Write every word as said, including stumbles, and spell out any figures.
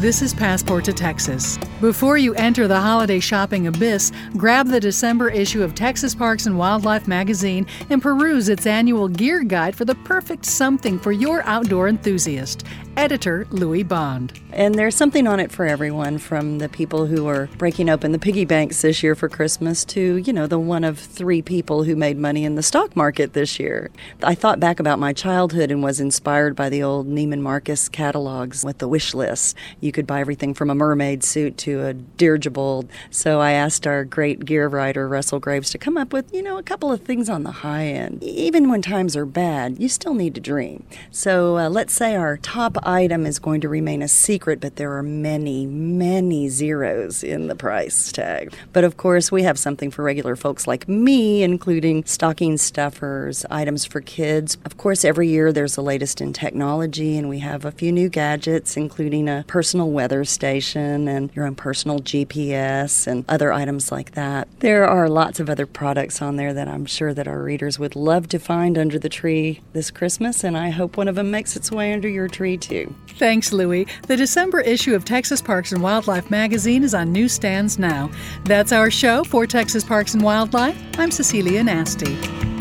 This is Passport to Texas. Before you enter the holiday shopping abyss, grab the December issue of Texas Parks and Wildlife magazine and peruse its annual gear guide for the perfect something for your outdoor enthusiast. Editor Louis Bond. And there's something on it for everyone, from the people who are breaking open the piggy banks this year for Christmas to, you know, the one of three people who made money in the stock market this year. I thought back about my childhood and was inspired by the old Neiman Marcus catalogs with the wish list. You could buy everything from a mermaid suit to a dirigible. So I asked our great gear writer, Russell Graves, to come up with, you know, a couple of things on the high end. Even when times are bad, you still need to dream. So uh, let's say our top item is going to remain a secret, but there are many, many zeros in the price tag. But of course, we have something for regular folks like me, including stocking stuffers, items for kids. Of course, every year there's the latest in technology, and we have a few new gadgets, including a personal weather station and your own personal G P S and other items like that. There are lots of other products on there that I'm sure that our readers would love to find under the tree this Christmas, and I hope one of them makes its way under your tree too. Thanks, Louis. The December issue of Texas Parks and Wildlife magazine is on newsstands now. That's our show for Texas Parks and Wildlife. I'm Cecilia Nasty.